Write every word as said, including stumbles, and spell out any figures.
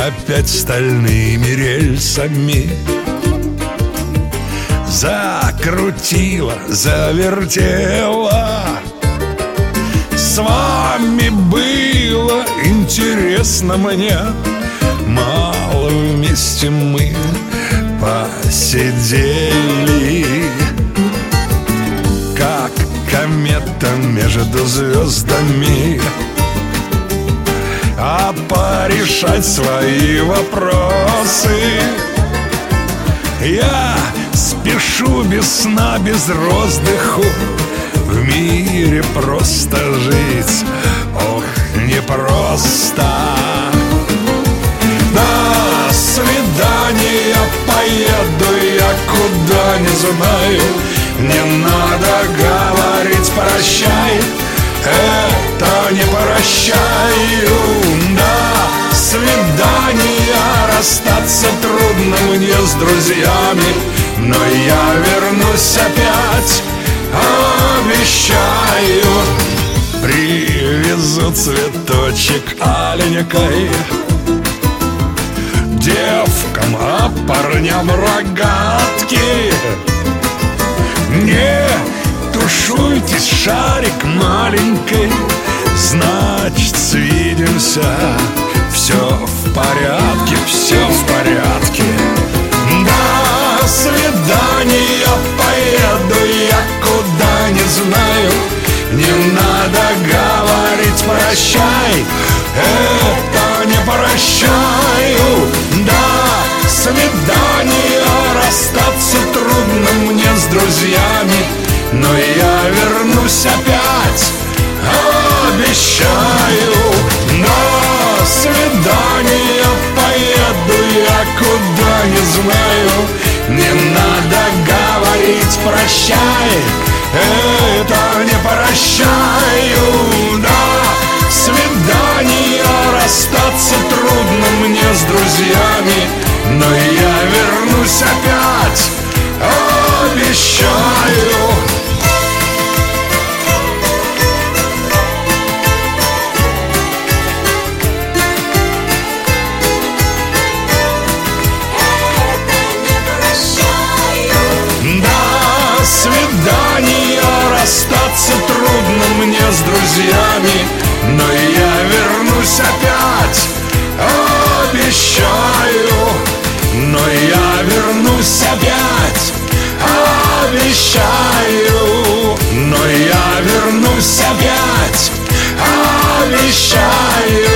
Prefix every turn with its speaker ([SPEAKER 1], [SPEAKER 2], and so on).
[SPEAKER 1] опять стальными рельсами. Закрутила, завертела. С вами было интересно мне. Мало вместе мы посидели, как комета между звездами. А порешать свои вопросы я спешу без сна, без роздыху. В мире просто жить, ох, непросто. До свидания, поеду я куда не знаю. Не надо говорить прощай, это не прощаю. До свидания, расстаться трудно мне с друзьями, но я вернусь опять, обещаю. Привезу цветочек аленькой девкам, а парням рогатки. Не тушуйтесь, шарик маленький, значит, свидимся. Все в порядке, все в порядке. До свидания, поеду я куда не знаю. Не надо говорить прощай, это не прощаю. До свидания, расстаться трудно мне с друзьями, но я вернусь опять, обещаю. До свидания, поеду я куда не знаю. Не надо говорить прощай, это не прощаю. До свидания, расстаться трудно мне с друзьями, но я вернусь опять, обещаю. До свидания, расстаться трудно мне с друзьями, но я вернусь опять, обещаю. Но я вернусь опять, обещаю. Но я вернусь опять, обещаю.